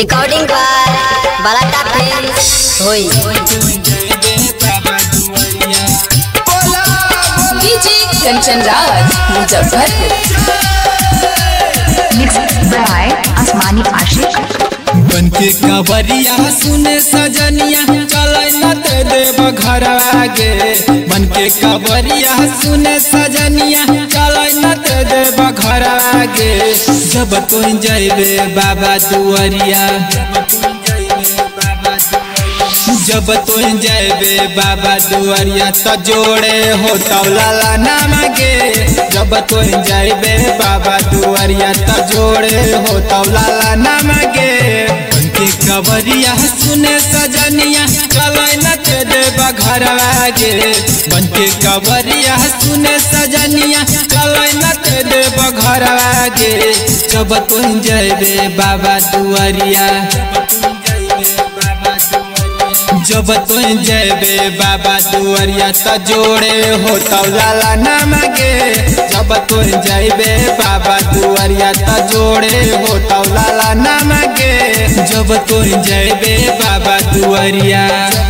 Recording पर बलाटा film होई DJ Kanchan Raj Muzaffarpur mix by आसमानी आशिक। बनके कवरिया सुने सजनिया चलै न ते देव घर आगे। बनके कवरिया सुने सजनिया चलै न ते देव घर आगे। जब तू जइबे बाबा दुआरिया जब तू जइबे बाबा दुआरिया त जोड़े हो तौला नाम गे। जब तू जइबे बाबा दुआरिया त जोड़े हो तौला नाम गे। बनके कवरिया सुने सजनिया चलै न ते देव घर आगे। बनके कवरिया सुने सजनिया चलै न ते देव घर आगे। जब तू जइबे बाबा दुआरिया जब तू जइबे बाबा दुआरिया त जोड़े हो तौला नाम गे। जब तू जइबे बाबा दुआरिया त जोड़े हो तौला नाम गे। जब तू जइबे बाबा दुआरिया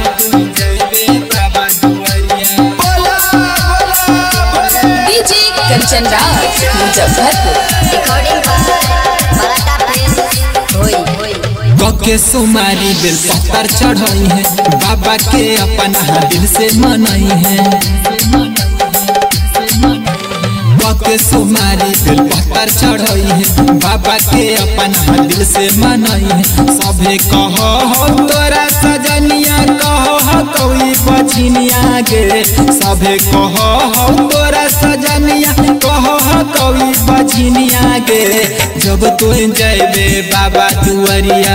डीजे कंचन राज मुजफ्फरपुर रिकॉर्डिंग पर बलाटा फिल्म होई के सुमारी बेल पत्थर चढ़ाई है बाबा के अपना दिल से मनाई है। के सुमारी बेल पत्थर चढ़ाई है बाबा के अपना दिल से मनाई है। सभे कहो हो तोरा सजनिया कहो हो कोई बछिनिया गे। सभे कहो हो तोरा सजनिया कहो हो कोई बछिनिया गे। जब तू जइबे बाबा दुआरिया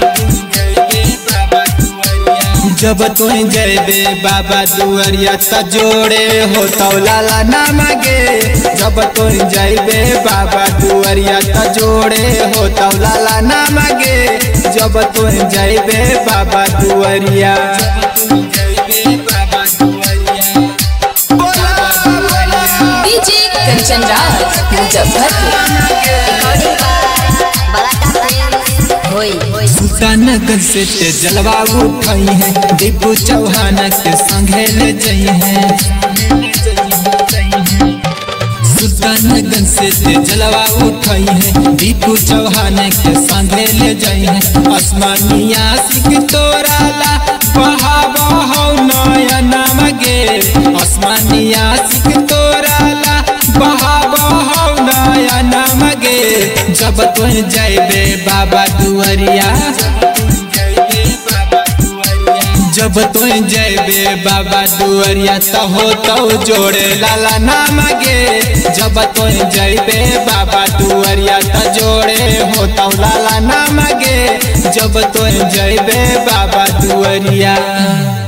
जब तू जइबे बाबा दुआरिया त जोड़े हो तौला नाम गे। जब तू जइबे बाबा दुआरिया त जोड़े हो तौला नाम गे। जब तू जइबे बाबा दुआरिया डीजे कंचन राज मुजफ्फरपुर रिकॉर्डिंग पर बलाटा फिल्म होई सुल्तानगंज से ते जलवा उठाई है दीपू चौहान के संगे ले जई है। सुल्तानगंज से ते जलवा उठाई है दीपू चौहान के संगे ले जई है। आसमानिया सिक तोराला बहावा हो नया नाम गे। आसमानिया सिक तोराला बहावा हो नया नाम गे। जब तू जइबे बाबा दुआरिया जब तू जइबे बाबा दुआरिया त हो तो जोड़े लाला नाम गे। जब तू जइबे बाबा दुआरिया त जोड़े हो तो लाला नाम गे। जब तू जइबे बाबा दुआरिया।